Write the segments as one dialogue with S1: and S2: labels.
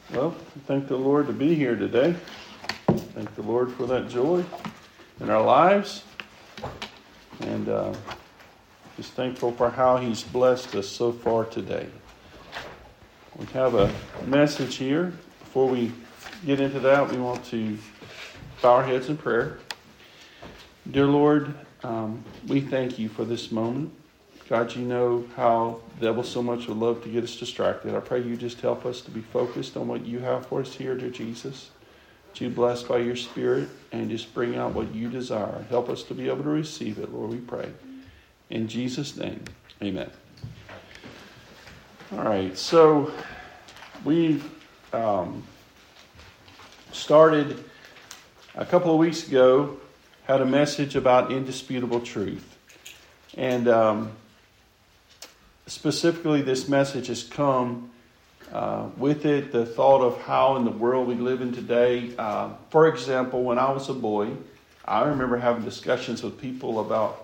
S1: Well, thank the Lord to be here today. Thank the Lord for that joy in our lives. And just thankful for how He's blessed us so far today. We have a message here. Before we get into that, we want to bow our heads in prayer. Dear Lord, we thank You for this moment. God, You know how the devil so much would love to get us distracted. I pray You just help us to be focused on what You have for us here, dear Jesus. That You bless by Your Spirit and just bring out what You desire. Help us to be able to receive it, Lord, we pray. In Jesus' name, amen. All right, so we've started a couple of weeks ago, had a message about indisputable truth. And specifically, this message has come with it the thought of how in the world we live in today. For example, when I was a boy, I remember having discussions with people about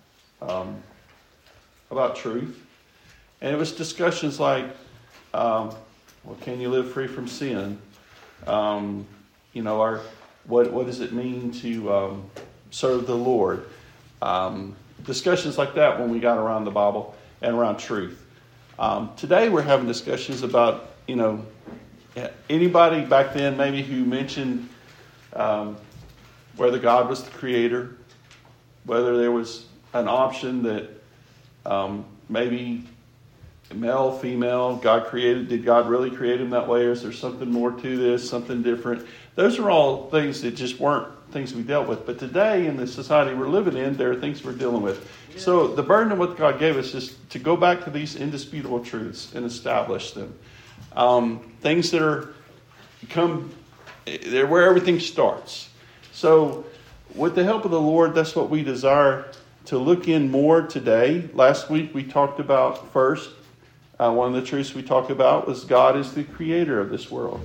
S1: truth. And it was discussions like, well, can you live free from sin? What does it mean to serve the Lord? Discussions like that when we got around the Bible and around truth. Today we're having discussions about, anybody back then maybe who mentioned whether God was the creator, whether there was an option that maybe male, female, did God really create him that way, or is there something more to this, something different? Those are all things that just weren't things we dealt with. But today, in the society we're living in, there are things we're dealing with. Yeah. So the burden of what God gave us is to go back to these indisputable truths and establish them. Things that they're where everything starts. So with the help of the Lord, that's what we desire to look in more today. Last week we talked about first, one of the truths we talked about was God is the creator of this world.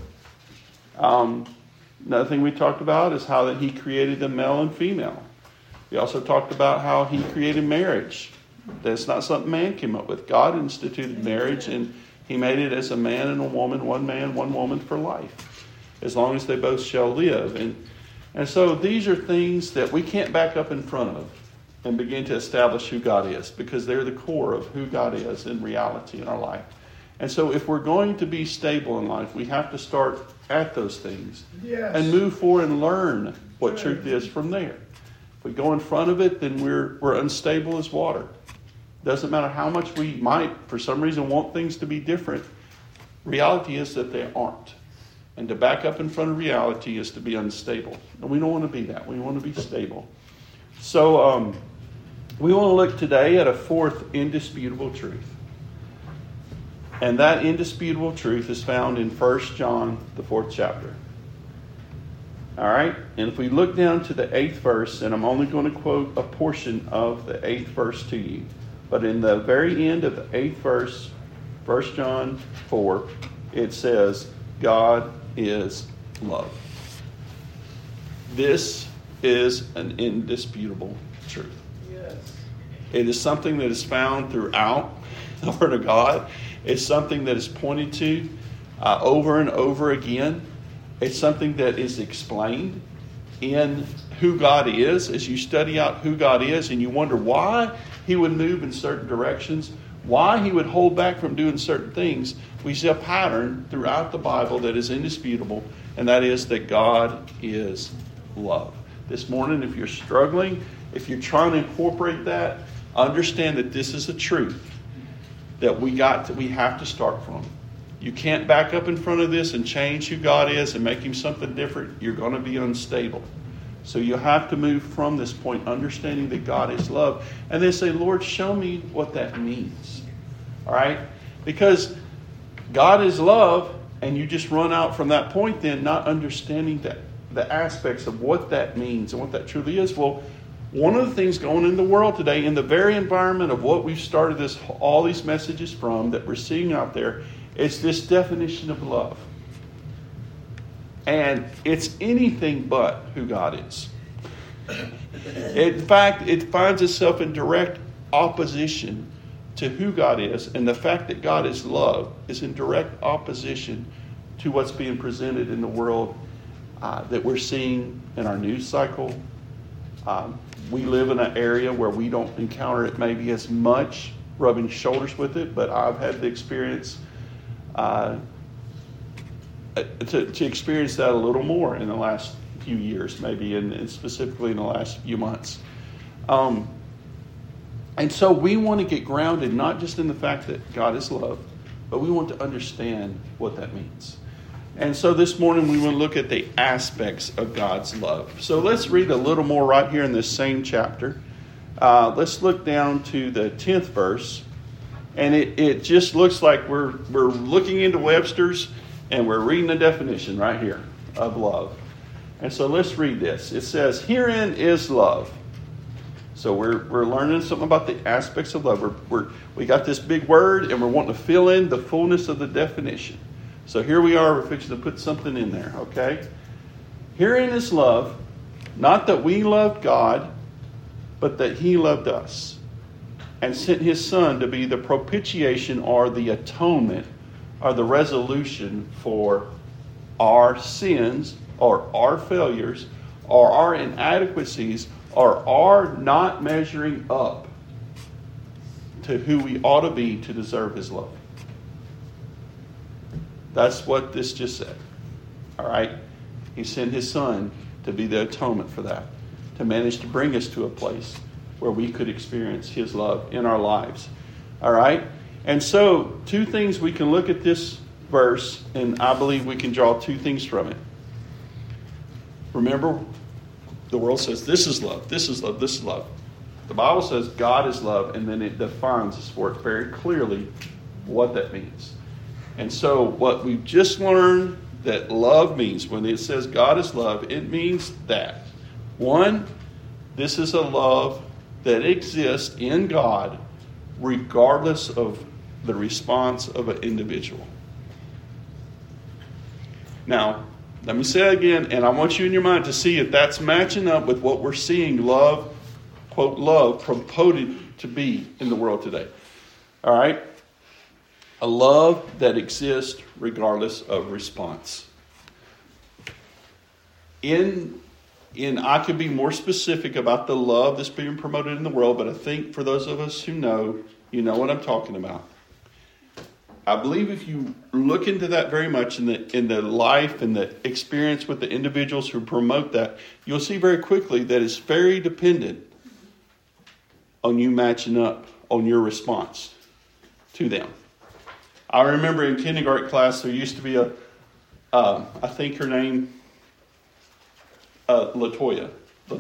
S1: Another thing we talked about is how that He created the male and female. We also talked about how He created marriage. That's not something man came up with. God instituted marriage, and He made it as a man and a woman, one man, one woman for life, as long as they both shall live. And so these are things that we can't back up in front of and begin to establish who God is, because they're the core of who God is in reality in our life. And so if we're going to be stable in life, we have to start at those things. Yes. And move forward and learn what truth is from there. If we go in front of it, then we're unstable as water. Doesn't matter how much we might, for some reason, want things to be different. Reality is that they aren't. And to back up in front of reality is to be unstable. And we don't want to be that. We want to be stable. So we want to look today at a fourth indisputable truth. And that indisputable truth is found in 1 John, the 4th chapter. All right? And if we look down to the 8th verse, and I'm only going to quote a portion of the 8th verse to you. But in the very end of the 8th verse, 1 John 4, it says, God is love. This is an indisputable truth. Yes. It is something that is found throughout the Word of God. It's something that is pointed to over and over again. It's something that is explained in who God is. As you study out who God is and you wonder why He would move in certain directions, why He would hold back from doing certain things, we see a pattern throughout the Bible that is indisputable, and that is that God is love. This morning, if you're struggling, if you're trying to incorporate that, understand that this is a truth that we have to start from. You can't back up in front of this and change who God is and make Him something different. You're going to be unstable. So you have to move from this point, understanding that God is love, and then say, Lord, show me what that means. All right? Because God is love, and you just run out from that point then, not understanding the aspects of what that means and what that truly is. Well, one of the things going in the world today, in the very environment of what we've started all these messages from that we're seeing out there, is this definition of love. And it's anything but who God is. In fact, it finds itself in direct opposition to who God is. And the fact that God is love is in direct opposition to what's being presented in the world that we're seeing in our news cycle. We live in an area where we don't encounter it maybe as much, rubbing shoulders with it, but I've had the experience to experience that a little more in the last few years, maybe, and specifically in the last few months. And so we want to get grounded not just in the fact that God is love, but we want to understand what that means. And so this morning we want to look at the aspects of God's love. So let's read a little more right here in this same chapter. Let's look down to the 10th verse. And it just looks like we're looking into Webster's and we're reading the definition right here of love. And so let's read this. It says, herein is love. So we're learning something about the aspects of love. We got this big word and we're wanting to fill in the fullness of the definition. So here we are, we're fixing to put something in there, okay? Herein is love, not that we loved God, but that He loved us and sent His Son to be the propitiation or the atonement or the resolution for our sins or our failures or our inadequacies or our not measuring up to who we ought to be to deserve His love. That's what this just said. All right? He sent His Son to be the atonement for that, to manage to bring us to a place where we could experience His love in our lives. All right? And so, two things we can look at this verse, and I believe we can draw two things from it. Remember, the world says, this is love, this is love, this is love. The Bible says God is love, and then it defines us for it very clearly what that means. And so what we've just learned that love means, when it says God is love, it means that. One, this is a love that exists in God regardless of the response of an individual. Now, let me say it again, and I want you in your mind to see if that's matching up with what we're seeing love, quote, love purported to be in the world today. All right? A love that exists regardless of response. I could be more specific about the love that's being promoted in the world, but I think for those of us who know, you know what I'm talking about. I believe if you look into that very much in the life and the experience with the individuals who promote that, you'll see very quickly that it's very dependent on you matching up on your response to them. I remember in kindergarten class there used to be I think her name, Latasha.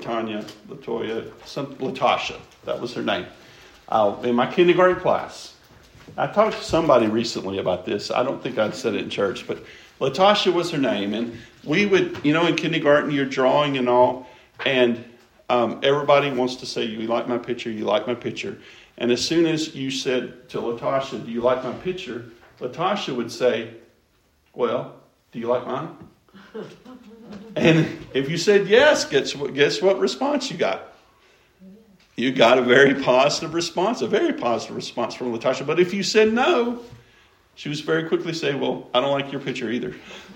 S1: That was her name. In my kindergarten class. I talked to somebody recently about this. I don't think I'd said it in church, but Latasha was her name. And we would, in kindergarten, you're drawing and all, and everybody wants to say, you like my picture, you like my picture. And as soon as you said to Latasha, do you like my picture? Latasha would say, well, do you like mine? And if you said yes, guess what response you got? You got a very positive response from Latasha. But if you said no, she was very quickly say, well, I don't like your picture either.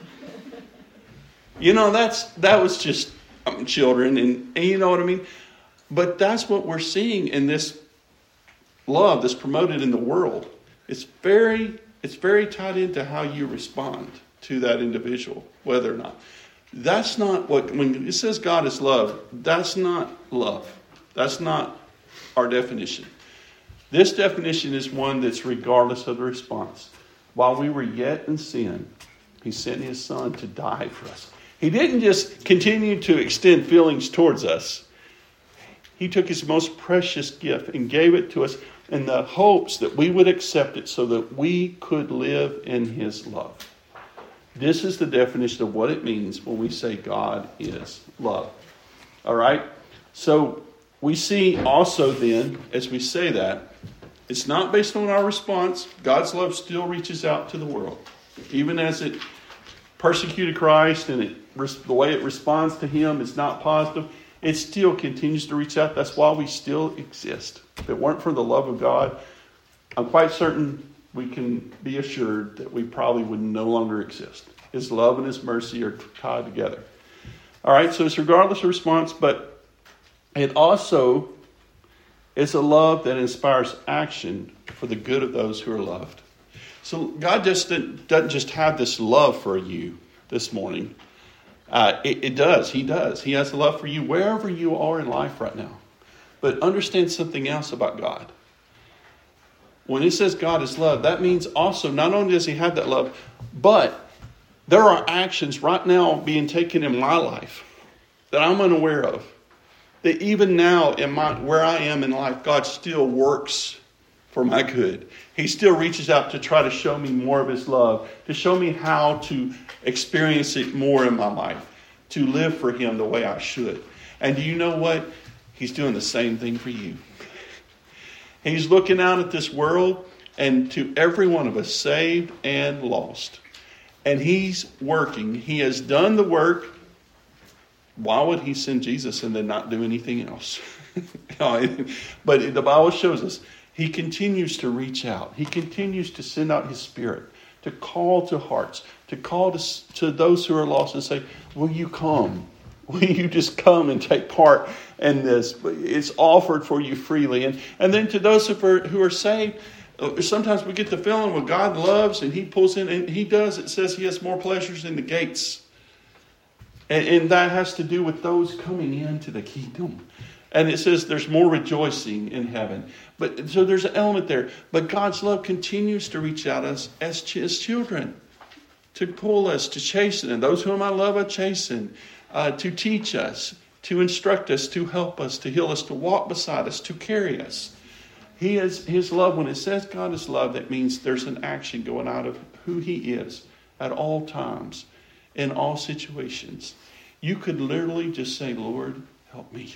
S1: That was just children, and you know what I mean? But that's what we're seeing in this love that's promoted in the world. It's very tied into how you respond to that individual, whether or not. That's not when it says God is love, that's not love. That's not our definition. This definition is one that's regardless of the response. While we were yet in sin, He sent His Son to die for us. He didn't just continue to extend feelings towards us. He took His most precious gift and gave it to us in the hopes that we would accept it so that we could live in His love. This is the definition of what it means when we say God is love. All right? So we see also then, as we say that, it's not based on our response. God's love still reaches out to the world. Even as it persecuted Christ and the way it responds to Him is not positive, it still continues to reach out. That's why we still exist. If it weren't for the love of God, I'm quite certain we can be assured that we probably would no longer exist. His love and His mercy are tied together. All right, so it's regardless of response, but it also is a love that inspires action for the good of those who are loved. So God just doesn't just have this love for you this morning. It does. He does. He has a love for you wherever you are in life right now. But understand something else about God. When it says God is love, that means also not only does He have that love, but there are actions right now being taken in my life that I'm unaware of. That even now in where I am in life, God still works for my good. He still reaches out to try to show me more of His love, to show me how to experience it more in my life, to live for Him the way I should. And do you know what? He's doing the same thing for you. He's looking out at this world and to every one of us, saved and lost. And He's working. He has done the work. Why would He send Jesus and then not do anything else? But the Bible shows us He continues to reach out. He continues to send out His Spirit to call to hearts, to call to those who are lost and say, will you come? Will you just come and take part in this? It's offered for you freely. And then to those who are saved, sometimes we get the feeling, well, God loves and He pulls in, and He does. It says He has more pleasures in the gates. And that has to do with those coming into the kingdom. And it says there's more rejoicing in heaven. But so there's an element there. But God's love continues to reach out us as His children, to pull us, to chasten. And those whom I love, I chasten. To teach us, to instruct us, to help us, to heal us, to walk beside us, to carry us. He is His love. When it says God is love, that means there's an action going out of who He is at all times, in all situations. You could literally just say, Lord, help me.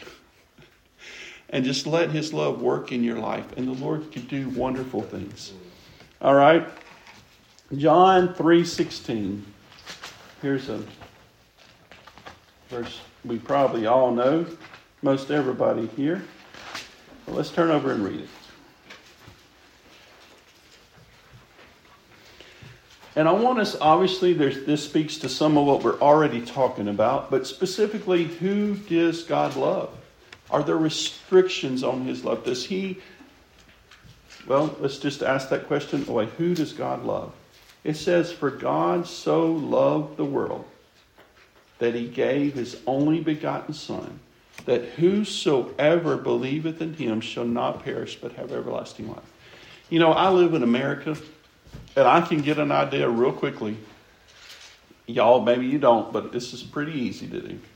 S1: And just let His love work in your life. And the Lord can do wonderful things. All right. John 3:16. Here's a verse we probably all know. Most everybody here. Well, let's turn over and read it. And I want us, obviously, this speaks to some of what we're already talking about. But specifically, who does God love? Are there restrictions on His love? Does He... Well, let's just ask that question away. Who does God love? It says, for God so loved the world that He gave His only begotten Son, that whosoever believeth in Him shall not perish but have everlasting life. You know, I live in America, and I can get an idea real quickly. Y'all, maybe you don't, but this is pretty easy to do.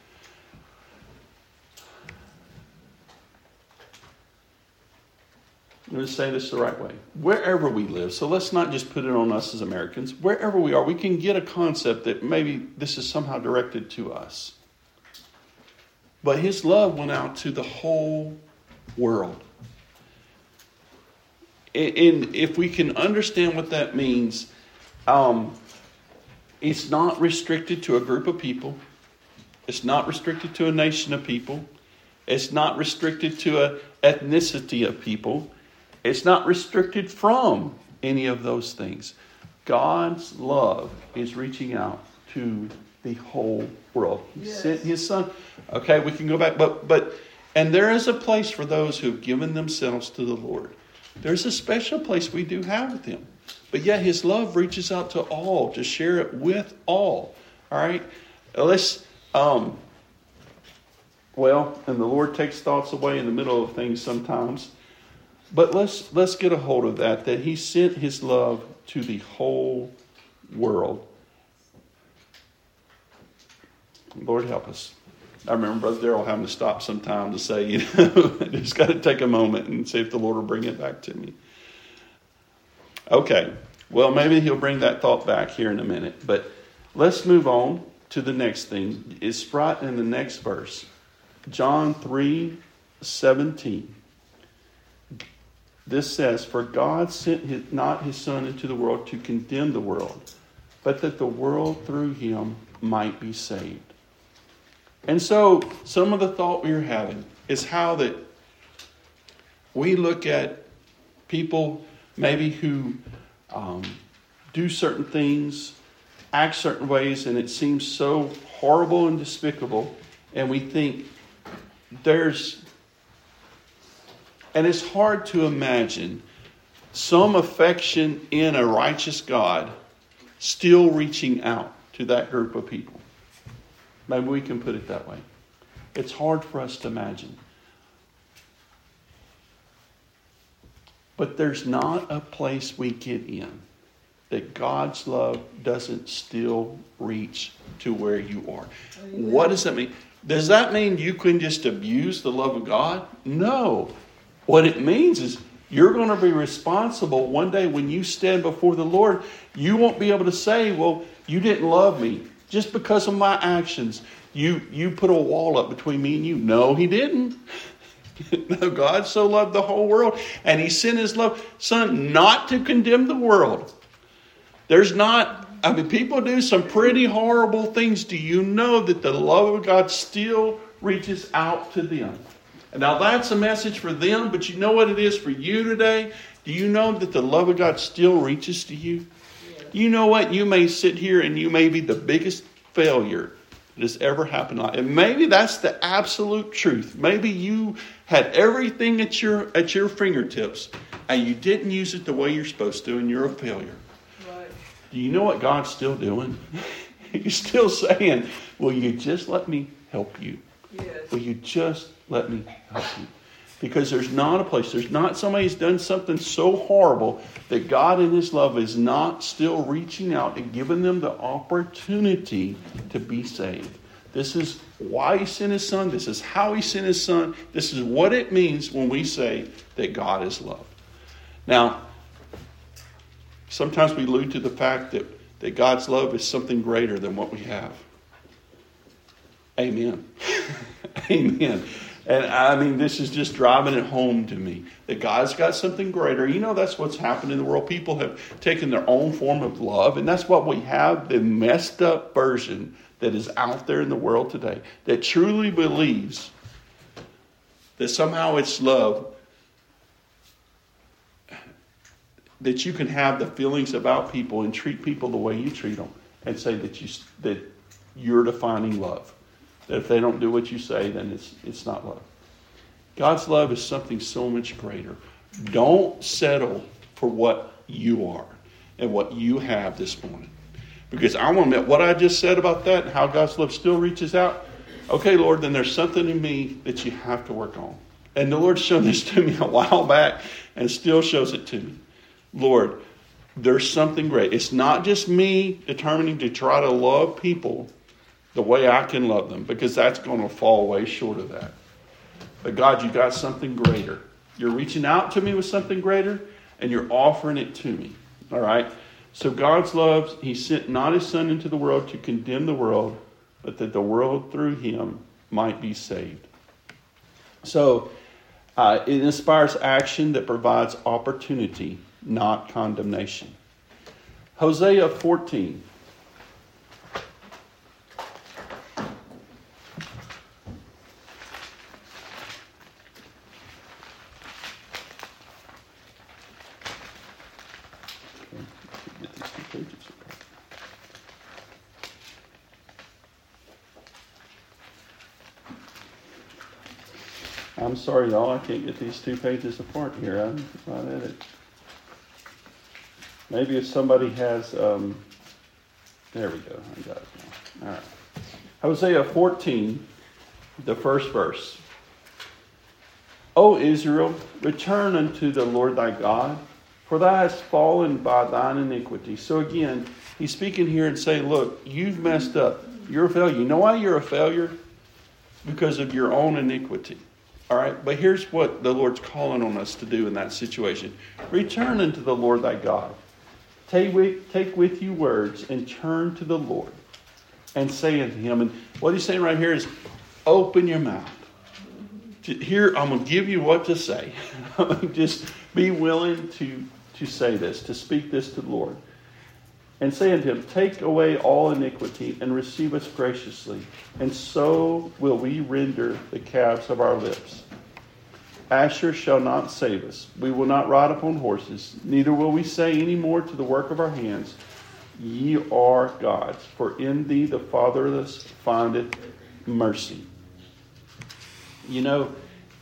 S1: I'm going to say this the right way. Wherever we live, so let's not just put it on us as Americans. Wherever we are, we can get a concept that maybe this is somehow directed to us. But His love went out to the whole world. And if we can understand what that means, it's not restricted to a group of people. It's not restricted to a nation of people. It's not restricted to an ethnicity of people. It's not restricted from any of those things. God's love is reaching out to the whole world. He sent His Son. Okay, we can go back. But and there is a place for those who have given themselves to the Lord. There's a special place we do have with Him. But yet His love reaches out to all, to share it with all. All right? Let's... Well, and the Lord takes thoughts away in the middle of things sometimes. But let's get a hold of that He sent His love to the whole world. Lord, help us. I remember Brother Darrell having to stop sometime to say, just got to take a moment and see if the Lord will bring it back to me. Okay, well, maybe He'll bring that thought back here in a minute. But let's move on to the next thing. It's right in the next verse. John 3:17. This says, for God sent not His Son into the world to condemn the world, but that the world through Him might be saved. And so, some of the thought we are having is how that we look at people maybe who do certain things act certain ways and it seems so horrible and despicable, and we think and it's hard to imagine some affection in a righteous God still reaching out to that group of people. Maybe we can put it that way. It's hard for us to imagine. But there's not a place we get in that God's love doesn't still reach to where you are. Amen. What does that mean? Does that mean you can just abuse the love of God? No. What it means is you're going to be responsible one day when you stand before the Lord. You won't be able to say, well, you didn't love me just because of my actions. You put a wall up between me and you. No, he didn't. No, God so loved the whole world, and he sent his son not to condemn the world. People do some pretty horrible things. Do you know that the love of God still reaches out to them? And now that's a message for them, but you know what it is for you today? Do you know that the love of God still reaches to you? Yes. You know what? You may sit here and you may be the biggest failure that has ever happened. And maybe that's the absolute truth. Maybe you had everything at your fingertips and you didn't use it the way you're supposed to, and you're a failure. Right. Do you know what God's still doing? He's still saying, will you just let me help you? Yes. Will you just let me help you? Because there's not a place, there's not somebody who's done something so horrible that God in his love is not still reaching out and giving them the opportunity to be saved. This is why he sent his son. This is how he sent his son. This is what it means when we say that God is love. Now, sometimes we allude to the fact that God's love is something greater than what we have. Amen. Amen. And this is just driving it home to me. That God's got something greater. You know, that's what's happened in the world. People have taken their own form of love. And that's what we have, the messed up version that is out there in the world today. That truly believes that somehow it's love. That you can have the feelings about people and treat people the way you treat them. And say that you're defining love. That if they don't do what you say, then it's not love. God's love is something so much greater. Don't settle for what you are and what you have this morning. Because I want to admit what I just said about that and how God's love still reaches out. Okay, Lord, then there's something in me that you have to work on. And the Lord showed this to me a while back and still shows it to me. Lord, there's something great. It's not just me determining to try to love people the way I can love them, because that's going to fall way short of that. But God, you got something greater. You're reaching out to me with something greater, and you're offering it to me. All right? So God's love, he sent not his son into the world to condemn the world, but that the world through him might be saved. So it inspires action that provides opportunity, not condemnation. Hosea 14. I'm sorry, y'all. I can't get these two pages apart here. I'm right at it. Maybe if somebody has... there we go. I got it now. All right. Hosea 14, the first verse. O Israel, return unto the Lord thy God, for thou hast fallen by thine iniquity. So again, he's speaking here and saying, look, you've messed up. You're a failure. You know why you're a failure? Because of your own iniquity. All right, but here's what the Lord's calling on us to do in that situation. Return unto the Lord thy God. Take with you words and turn to the Lord and say unto him. And what he's saying right here is open your mouth. Here, I'm going to give you what to say. Just be willing to say this, to speak this to the Lord. And say unto him, take away all iniquity and receive us graciously. And so will we render the calves of our lips. Asher shall not save us. We will not ride upon horses. Neither will we say any more to the work of our hands, ye are God's, for in thee the fatherless findeth mercy. You know,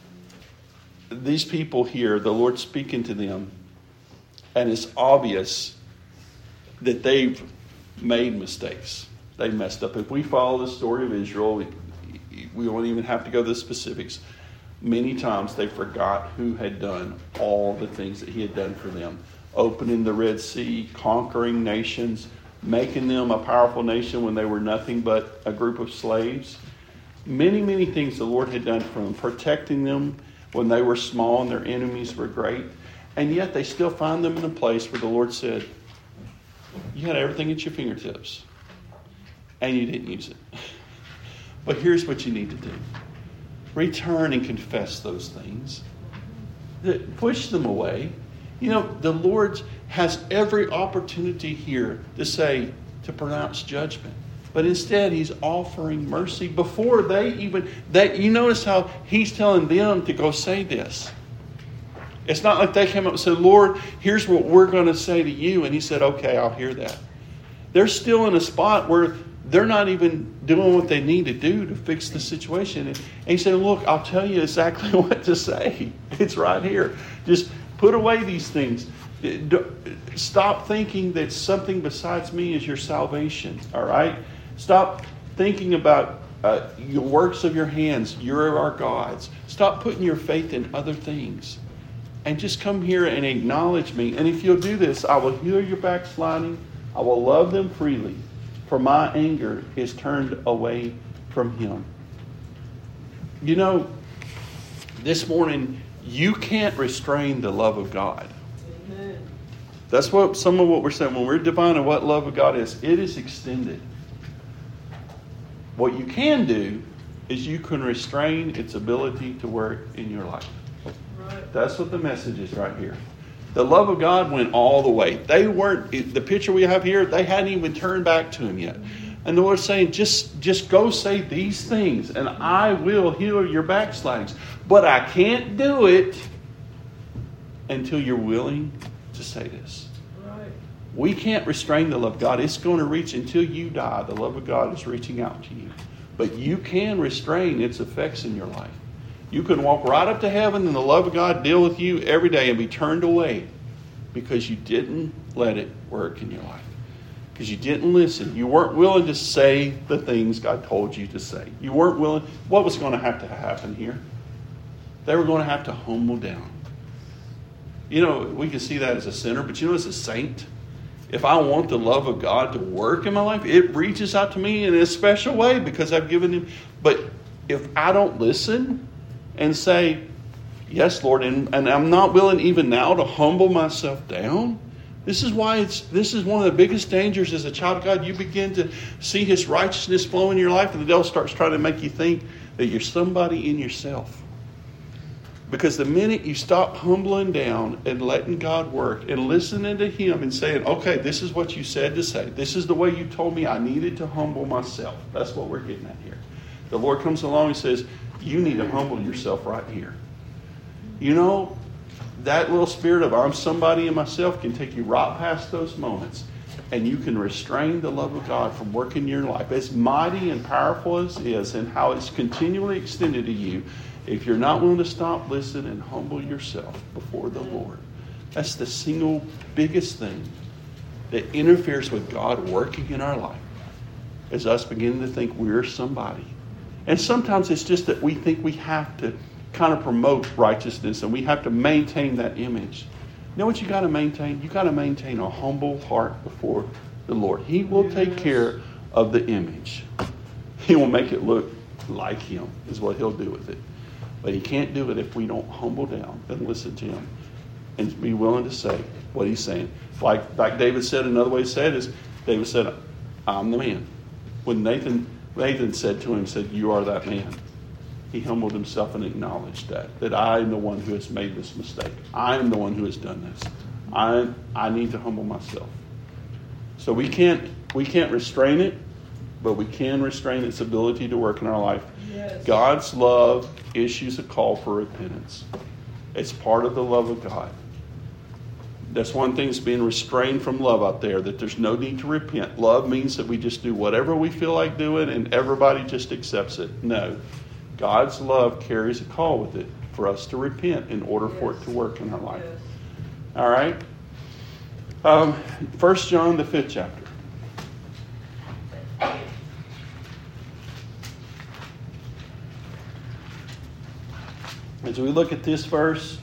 S1: these people here, the Lord's speaking to them, and it's obvious that they've made mistakes. They messed up. If we follow the story of Israel, we won't even have to go to the specifics. Many times they forgot who had done all the things that he had done for them. Opening the Red Sea, conquering nations, making them a powerful nation when they were nothing but a group of slaves. Many, many things the Lord had done for them, protecting them when they were small and their enemies were great. And yet they still find them in a place where the Lord said, you had everything at your fingertips, and you didn't use it. But here's what you need to do. Return and confess those things. Push them away. You know, the Lord has every opportunity here to pronounce judgment. But instead, he's offering mercy before you notice how he's telling them to go say this. It's not like they came up and said, Lord, here's what we're going to say to you. And he said, okay, I'll hear that. They're still in a spot where they're not even doing what they need to do to fix the situation. And he said, look, I'll tell you exactly what to say. It's right here. Just put away these things. Stop thinking that something besides me is your salvation. All right? Stop thinking about your works of your hands. You're our gods. Stop putting your faith in other things. And just come here and acknowledge me. And if you'll do this, I will heal your backsliding. I will love them freely. For my anger is turned away from him. You know, this morning, you can't restrain the love of God. Amen. That's what some of what we're saying. When we're defining what love of God is, it is extended. What you can do is you can restrain its ability to work in your life. Right. That's what the message is right here. The love of God went all the way. The picture we have here, they hadn't even turned back to him yet. And the Lord's saying, just go say these things and I will heal your backslidings. But I can't do it until you're willing to say this. Right. We can't restrain the love of God. It's going to reach until you die. The love of God is reaching out to you. But you can restrain its effects in your life. You can walk right up to heaven and the love of God deal with you every day and be turned away because you didn't let it work in your life. Because you didn't listen. You weren't willing to say the things God told you to say. You weren't willing. What was going to happen here? They were going to have to humble down. You know, we can see that as a sinner, but you know, as a saint, if I want the love of God to work in my life, it reaches out to me in a special way because I've given him. But if I don't listen and say, yes, Lord, and I'm not willing even now to humble myself down. This is one of the biggest dangers as a child of God. You begin to see his righteousness flow in your life, and the devil starts trying to make you think that you're somebody in yourself. Because the minute you stop humbling down and letting God work and listening to him and saying, okay, this is what you said to say. This is the way you told me I needed to humble myself. That's what we're getting at here. The Lord comes along and says, you need to humble yourself right here. You know, that little spirit of I'm somebody in myself can take you right past those moments. And you can restrain the love of God from working in your life. As mighty and powerful as it is and how it's continually extended to you, if you're not willing to stop, listen, and humble yourself before the Lord. That's the single biggest thing that interferes with God working in our life. Is us beginning to think we're somebody. And sometimes it's just that we think we have to kind of promote righteousness and we have to maintain that image. You know what you got to maintain? You got to maintain a humble heart before the Lord. He will take care of the image. He will make it look like him is what he'll do with it. But he can't do it if we don't humble down and listen to him and be willing to say what he's saying. Like David said, another way to say it is, David said, I'm the man. When Nathan said to him, said, you are that man. He humbled himself and acknowledged that I am the one who has made this mistake. I am the one who has done this. I need to humble myself. So we can't restrain it, but we can restrain its ability to work in our life. Yes. God's love issues a call for repentance. It's part of the love of God. That's one thing that's being restrained from love out there, that there's no need to repent. Love means that we just do whatever we feel like doing and everybody just accepts it. No. God's love carries a call with it for us to repent in order for it to work in our life.
S2: Yes.
S1: All right? 1 John, the 5th chapter. As we look at this verse,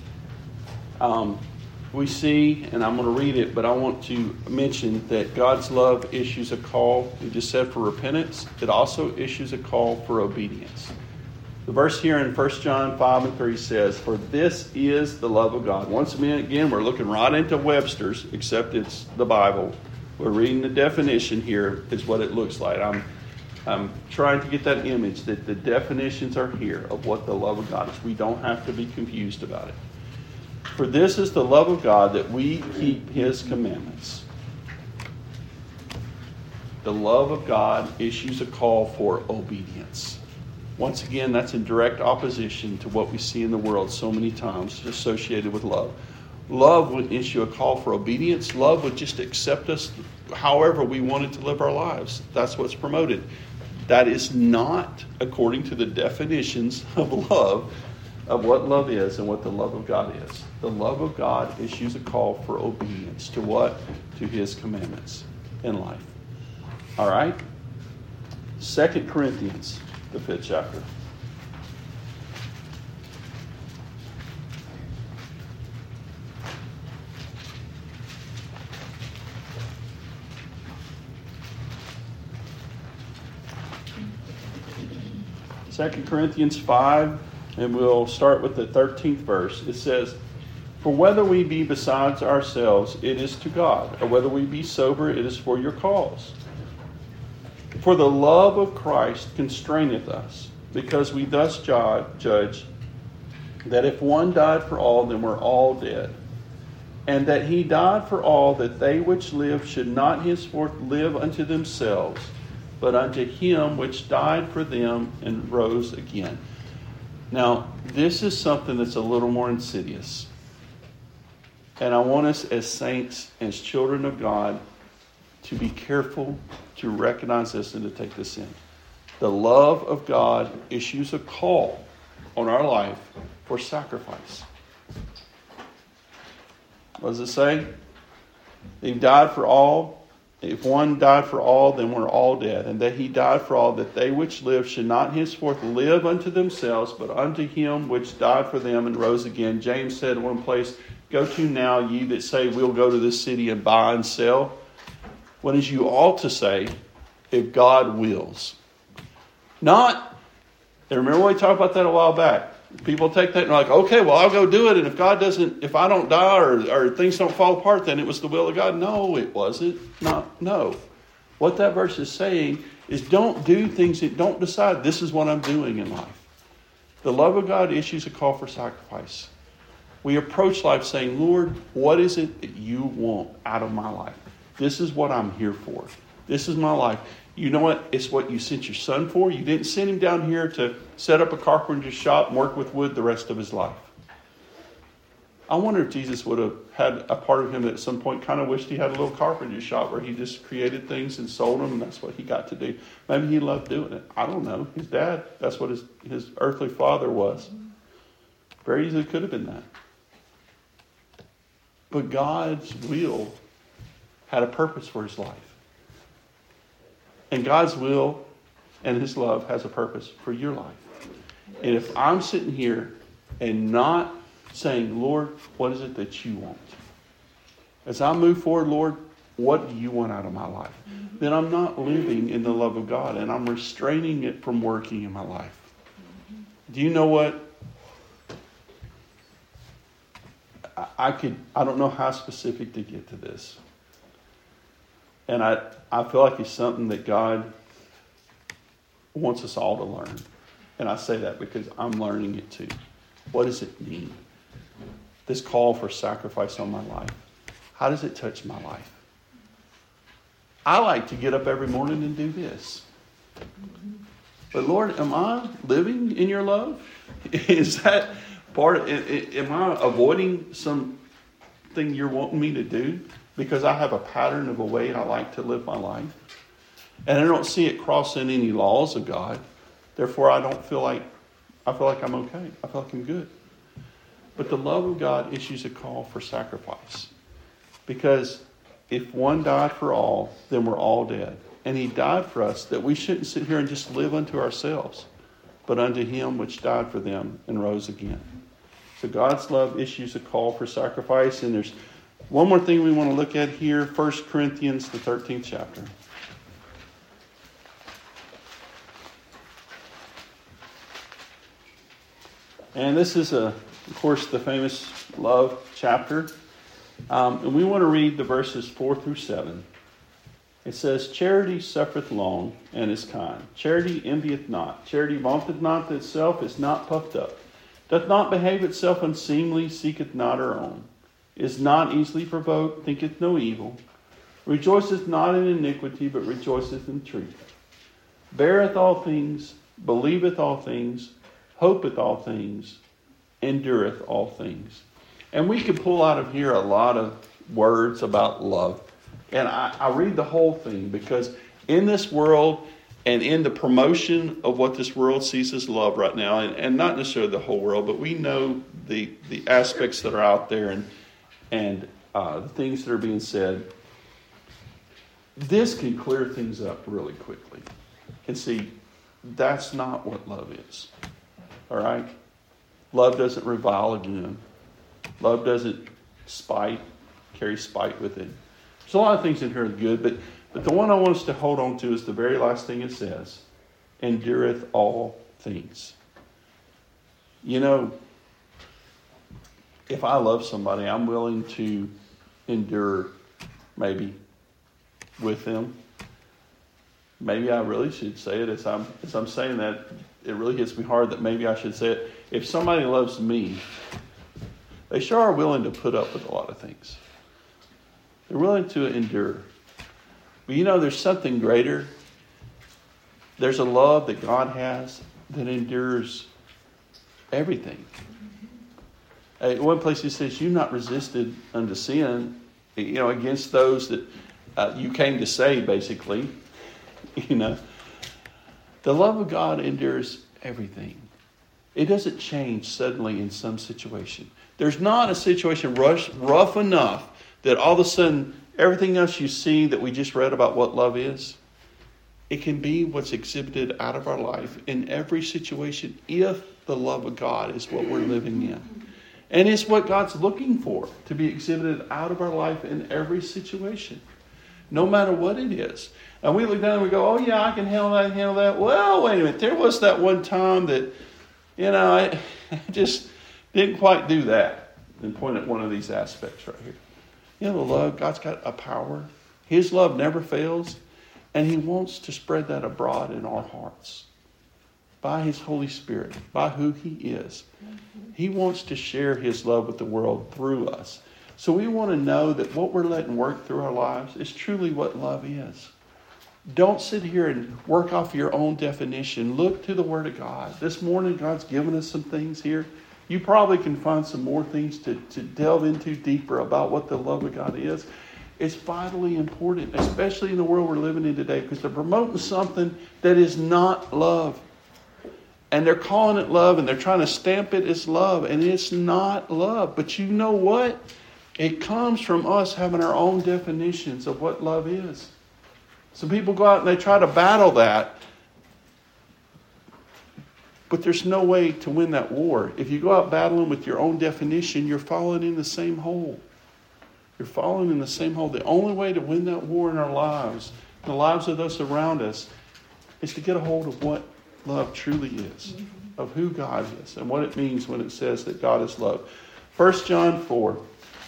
S1: we see, and I'm going to read it, but I want to mention that God's love issues a call. He just said for repentance. It also issues a call for obedience. The verse here in 1 John 5:3 says, "For this is the love of God." Once again, we're looking right into Webster's, except it's the Bible. We're reading the definition here, is what it looks like. I'm trying to get that image that the definitions are here of what the love of God is. We don't have to be confused about it. "For this is the love of God, that we keep His commandments." The love of God issues a call for obedience. Once again, that's in direct opposition to what we see in the world so many times associated with love. Love would issue a call for obedience. Love would just accept us however we wanted to live our lives. That's what's promoted. That is not according to the definitions of love, of what love is and what the love of God is. The love of God issues a call for obedience. To what? To His commandments in life. All right? 2 Corinthians, the 5th chapter. Second Corinthians 5, and we'll start with the 13th verse. It says, "For whether we be besides ourselves, it is to God, or whether we be sober, it is for your cause. For the love of Christ constraineth us, because we thus judge that if one died for all, then we're all dead. And that He died for all, that they which live should not henceforth live unto themselves, but unto Him which died for them and rose again." Now, this is something that's a little more insidious. And I want us as saints, as children of God, to be careful to recognize this and to take this in. The love of God issues a call on our life for sacrifice. What does it say? He died for all. If one died for all, then we're all dead. And that He died for all, that they which live should not henceforth live unto themselves, but unto Him which died for them and rose again. James said in one place, "Go to now, ye that say, we'll go to this city and buy and sell. What is you ought to say, if God wills." Not, and remember we talked about that a while back. People take that and are like, okay, well, I'll go do it. And if I don't die or things don't fall apart, then it was the will of God. No, it wasn't. No. What that verse is saying is don't do things that don't decide this is what I'm doing in life. The love of God issues a call for sacrifice. We approach life saying, Lord, what is it that you want out of my life? This is what I'm here for. This is my life. You know what? It's what you sent your son for. You didn't send him down here to set up a carpenter's shop and work with wood the rest of his life. I wonder if Jesus would have had a part of him that at some point kind of wished he had a little carpenter's shop where he just created things and sold them, and that's what he got to do. Maybe he loved doing it. I don't know. His dad, that's what his earthly father was. Very easily could have been that. But God's will had a purpose for his life. And God's will and His love has a purpose for your life. And if I'm sitting here and not saying, Lord, what is it that you want? As I move forward, Lord, what do you want out of my life? Then I'm not living in the love of God, and I'm restraining it from working in my life. Do you know what? I don't know how specific to get to this. And I feel like it's something that God wants us all to learn. And I say that because I'm learning it too. What does it mean? This call for sacrifice on my life. How does it touch my life? I like to get up every morning and do this. But Lord, am I living in your love? Is that part of, am I avoiding some everything you're wanting me to do because I have a pattern of a way I like to live my life. And I don't see it crossing any laws of God. Therefore, I feel like I'm okay. I feel like I'm good. But the love of God issues a call for sacrifice. Because if one died for all, then we're all dead. And he died for us that we shouldn't sit here and just live unto ourselves, but unto him which died for them and rose again. So God's love issues a call for sacrifice. And there's one more thing we want to look at here. 1 Corinthians, the 13th chapter. And this is, of course, the famous love chapter. And we want to read the verses 4 through 7. It says, Charity suffereth long and is kind. Charity envieth not. Charity vaunteth not itself, is not puffed up. Doth not behave itself unseemly, seeketh not her own. Is not easily provoked, thinketh no evil. Rejoiceth not in iniquity, but rejoiceth in truth. Beareth all things, believeth all things, hopeth all things, endureth all things. And we could pull out of here a lot of words about love. And I read the whole thing because in this world and in the promotion of what this world sees as love right now, and not necessarily the whole world, but we know the aspects that are out there and the things that are being said, this can clear things up really quickly. And see, that's not what love is. All right? Love doesn't revile again. Love doesn't carry spite with it. There's a lot of things in here that are good, but the one I want us to hold on to is the very last thing it says. Endureth all things. You know, if I love somebody, I'm willing to endure maybe with them. Maybe I really should say it as I'm saying that. It really hits me hard that maybe I should say it. If somebody loves me, they sure are willing to put up with a lot of things. They're willing to endure. But you know, there's something greater. There's a love that God has that endures everything. At one place he says, you've not resisted unto sin, against those that you came to save, basically. The love of God endures everything. It doesn't change suddenly in some situation. There's not a situation rough enough that all of a sudden everything else you see that we just read about what love is, it can be what's exhibited out of our life in every situation if the love of God is what we're living in. And it's what God's looking for, to be exhibited out of our life in every situation, no matter what it is. And we look down and we go, oh yeah, I can handle that. Well, wait a minute. There was that one time that, I just didn't quite do that. And point at one of these aspects right here. The love, God's got a power. His love never fails. And he wants to spread that abroad in our hearts. By his Holy Spirit. By who he is. He wants to share his love with the world through us. So we want to know that what we're letting work through our lives is truly what love is. Don't sit here and work off your own definition. Look to the Word of God. This morning, God's given us some things here. You probably can find some more things to delve into deeper about what the love of God is. It's vitally important, especially in the world we're living in today, because they're promoting something that is not love. And they're calling it love, and they're trying to stamp it as love, and it's not love. But you know what? It comes from us having our own definitions of what love is. Some people go out and they try to battle that. But there's no way to win that war. If you go out battling with your own definition, you're falling in the same hole. You're falling in the same hole. The only way to win that war in our lives, the lives of those around us, is to get a hold of what love truly is, of who God is, and what it means when it says that God is love. 1 John 4.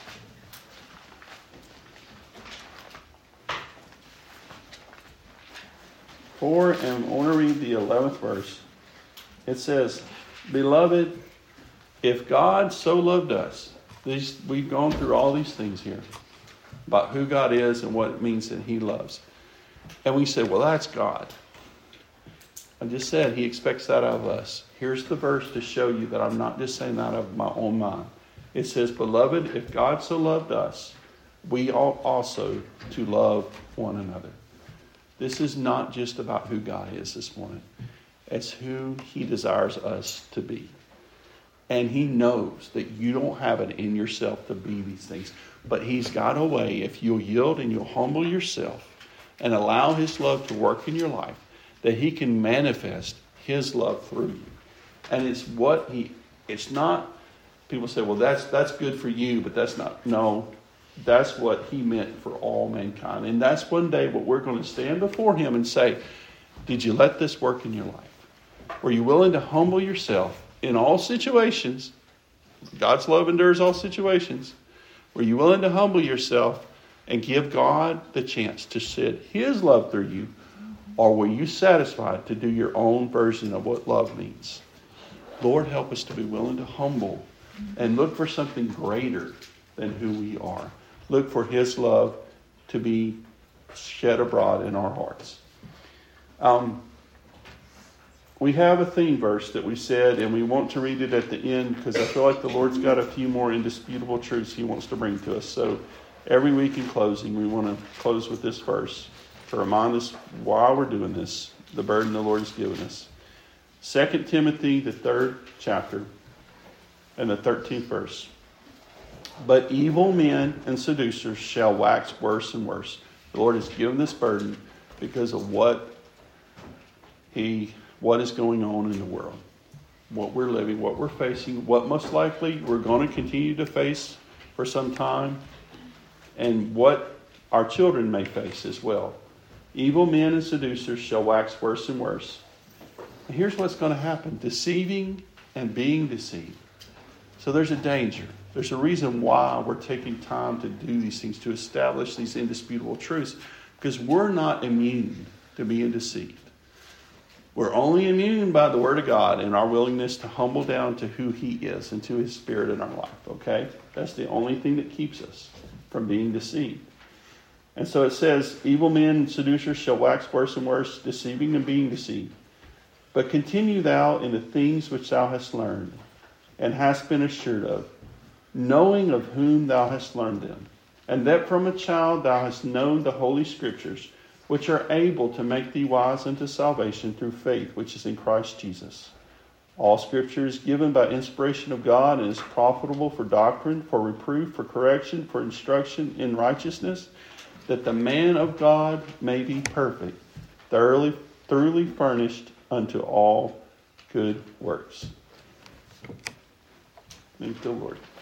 S1: And I want to read the 11th verse. It says, Beloved, if God so loved us, we've gone through all these things here about who God is and what it means that he loves. And we say, well, that's God. I just said he expects that out of us. Here's the verse to show you that I'm not just saying that out of my own mind. It says, beloved, if God so loved us, we ought also to love one another. This is not just about who God is this morning. It's who he desires us to be. And he knows that you don't have it in yourself to be these things. But he's got a way, if you'll yield and you'll humble yourself and allow his love to work in your life, that he can manifest his love through you. And it's not, people say, well, that's good for you, but that's not. No, that's what he meant for all mankind. And that's one day what we're going to stand before him and say, did you let this work in your life? Were you willing to humble yourself in all situations? God's love endures all situations. Were you willing to humble yourself and give God the chance to shed his love through you? Or were you satisfied to do your own version of what love means? Lord, help us to be willing to humble and look for something greater than who we are. Look for his love to be shed abroad in our hearts. We have a theme verse that we said, and we want to read it at the end because I feel like the Lord's got a few more indisputable truths he wants to bring to us. So every week in closing, we want to close with this verse to remind us why we're doing this, the burden the Lord has given us. 2 Timothy, the 3rd chapter, and the 13th verse. But evil men and seducers shall wax worse and worse. The Lord has given this burden because of what is going on in the world. What we're living, what we're facing, what most likely we're going to continue to face for some time, and what our children may face as well. Evil men and seducers shall wax worse and worse. And here's what's going to happen. Deceiving and being deceived. So there's a danger. There's a reason why we're taking time to do these things, to establish these indisputable truths, because we're not immune to being deceived. We're only immune by the Word of God and our willingness to humble down to who he is and to his Spirit in our life, okay? That's the only thing that keeps us from being deceived. And so it says, evil men and seducers shall wax worse and worse, deceiving and being deceived. But continue thou in the things which thou hast learned, and hast been assured of, knowing of whom thou hast learned them, and that from a child thou hast known the Holy Scriptures, which are able to make thee wise unto salvation through faith which is in Christ Jesus. All Scripture is given by inspiration of God and is profitable for doctrine, for reproof, for correction, for instruction in righteousness, that the man of God may be perfect, thoroughly furnished unto all good works. Thank the Lord.